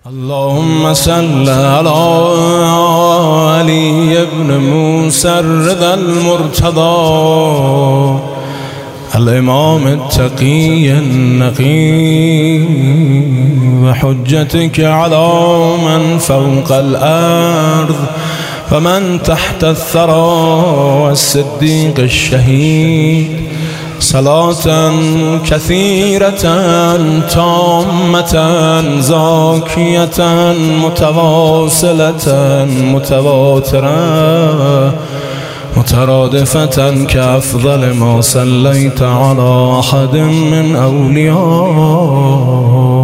اللهم صل على علي بن موسى الرضا المرتضى الإمام التقي النقي وحجتك على من فوق الأرض ومن تحت الثرى والصديق الشهيد صلاة كثيرة تامة زاكية متواصلة متواترة مترادفة كأفضل ما صليت على أحد من أوليائك